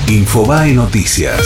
Infobae Noticias.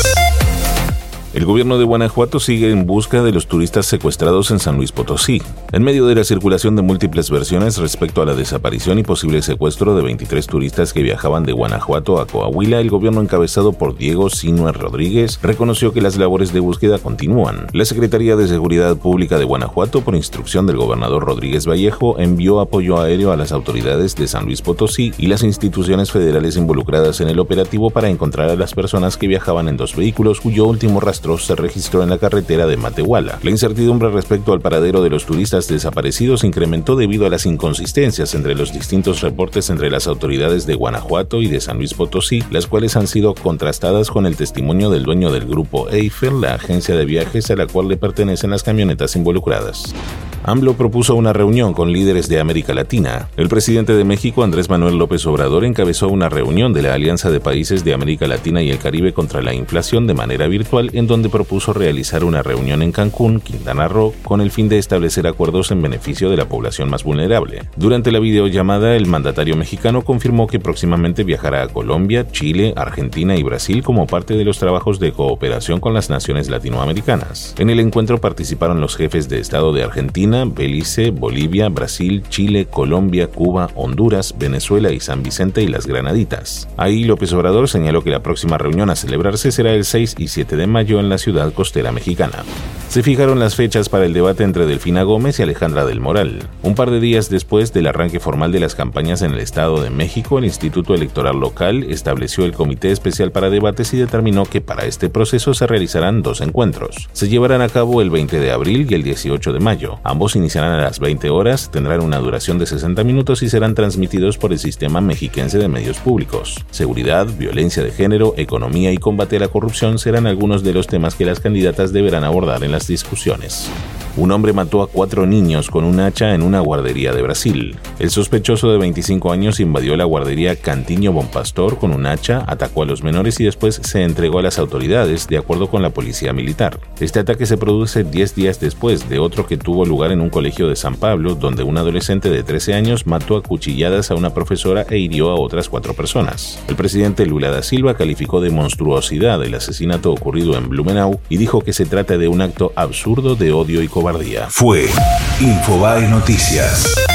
El gobierno de Guanajuato sigue en busca de los turistas secuestrados en San Luis Potosí. En medio de la circulación de múltiples versiones respecto a la desaparición y posible secuestro de 23 turistas que viajaban de Guanajuato a Coahuila, el gobierno encabezado por Diego Sinue Rodríguez reconoció que las labores de búsqueda continúan. La Secretaría de Seguridad Pública de Guanajuato, por instrucción del gobernador Rodríguez Vallejo, envió apoyo aéreo a las autoridades de San Luis Potosí y las instituciones federales involucradas en el operativo para encontrar a las personas que viajaban en 2 vehículos cuyo último rastro se registró en la carretera de Matehuala. La incertidumbre respecto al paradero de los turistas desaparecidos incrementó debido a las inconsistencias entre los distintos reportes entre las autoridades de Guanajuato y de San Luis Potosí, las cuales han sido contrastadas con el testimonio del dueño del grupo Eiffel, la agencia de viajes a la cual le pertenecen las camionetas involucradas. AMLO propuso una reunión con líderes de América Latina. El presidente de México, Andrés Manuel López Obrador, encabezó una reunión de la Alianza de Países de América Latina y el Caribe contra la inflación de manera virtual, en donde propuso realizar una reunión en Cancún, Quintana Roo, con el fin de establecer acuerdos en beneficio de la población más vulnerable. Durante la videollamada, el mandatario mexicano confirmó que próximamente viajará a Colombia, Chile, Argentina y Brasil como parte de los trabajos de cooperación con las naciones latinoamericanas. En el encuentro participaron los jefes de Estado de Argentina, Belice, Bolivia, Brasil, Chile, Colombia, Cuba, Honduras, Venezuela y San Vicente y las Granaditas. Ahí López Obrador señaló que la próxima reunión a celebrarse será el 6 y 7 de mayo en la ciudad costera mexicana. Se fijaron las fechas para el debate entre Delfina Gómez y Alejandra del Moral. Un par de días después del arranque formal de las campañas en el Estado de México, el Instituto Electoral Local estableció el Comité Especial para Debates y determinó que para este proceso se realizarán 2 encuentros. Se llevarán a cabo el 20 de abril y el 18 de mayo. Ambos iniciarán a las 20 horas, tendrán una duración de 60 minutos y serán transmitidos por el Sistema Mexiquense de Medios Públicos. Seguridad, violencia de género, economía y combate a la corrupción serán algunos de los temas que las candidatas deberán abordar en las discusiones. Un hombre mató a 4 niños con un hacha en una guardería de Brasil. El sospechoso de 25 años invadió la guardería Cantinho Bom Pastor con un hacha, atacó a los menores y después se entregó a las autoridades, de acuerdo con la policía militar. Este ataque se produce 10 días después de otro que tuvo lugar en un colegio de San Pablo, donde un adolescente de 13 años mató a cuchilladas a una profesora e hirió a otras 4 personas. El presidente Lula da Silva calificó de monstruosidad el asesinato ocurrido en Blumenau y dijo que se trata de un acto absurdo de odio y cobardía. Fue Infobae Noticias.